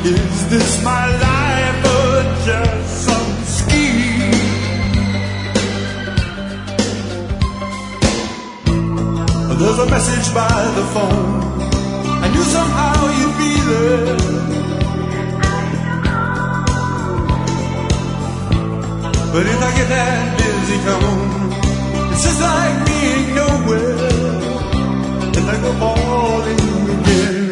Is this my life or just some scheme? There's a message by the phone. I knew somehow you'd be there. But if I get that busy tone, it's just like being nowhere, and I go falling again.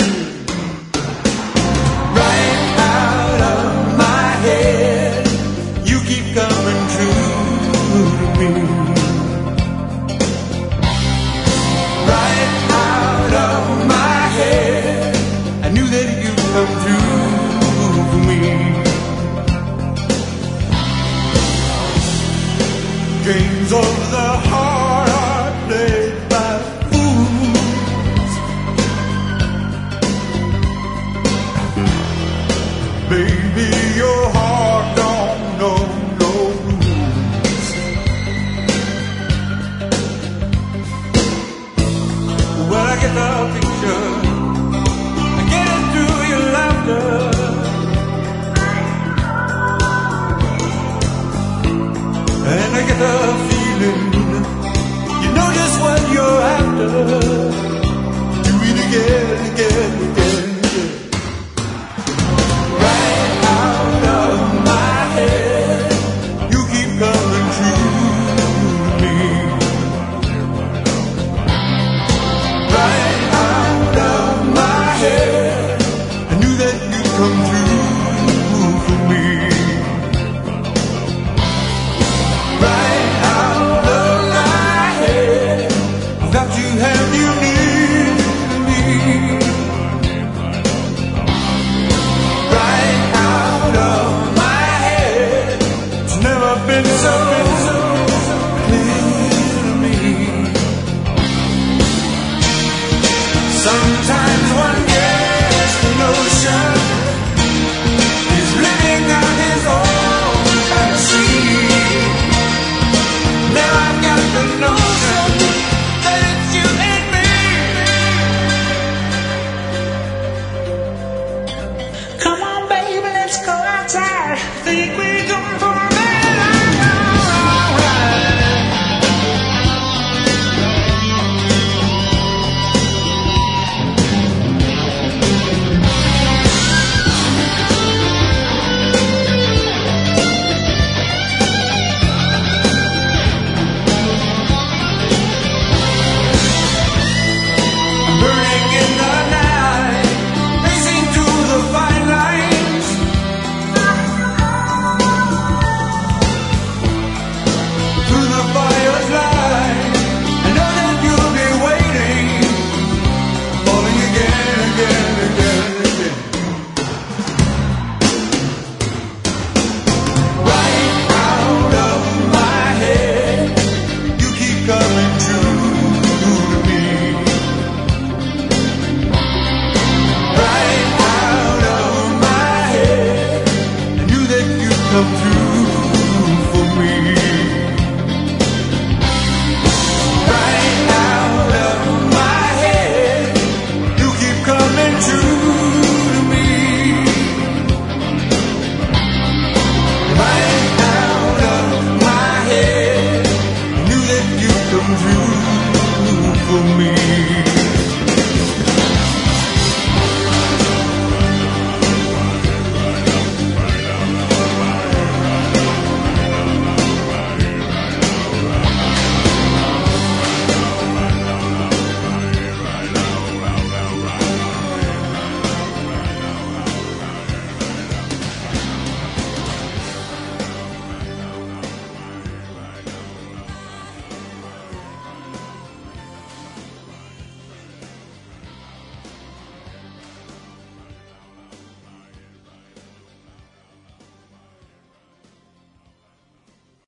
Right out of my head, you keep coming true to me. Right out of my head, I knew that you'd come through for me. Games of the heart are played by fools. Baby,